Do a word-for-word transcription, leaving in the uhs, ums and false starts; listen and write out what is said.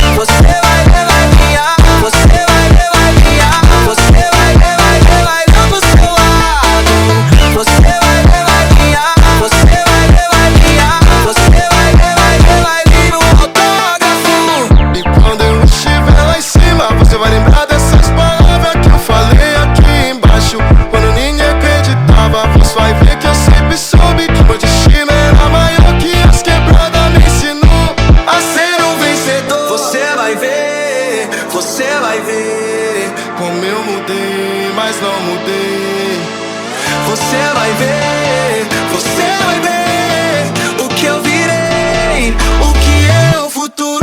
Você vai ver, vai ganhar. Você vai ver, vai ganhar. Você vai ver, vai ver, vai ver pro seu lado. Você vai ver, vai ganhar. Você vai ver, vai ganhar. Você vai ver, vai ver, vai vir um autógrafo. E quando eu estiver lá em cima, você vai lembrar dessas palavras que eu falei aqui embaixo. Quando ninguém acreditava, você vai ver que eu sempre soube que meu destino era maior que as quebradas me ensinou a ser um vencedor. Você vai ver, você vai ver Como eu mudei, mas não mudei. Você vai ver, você vai ver o que eu virei, o que é o futuro.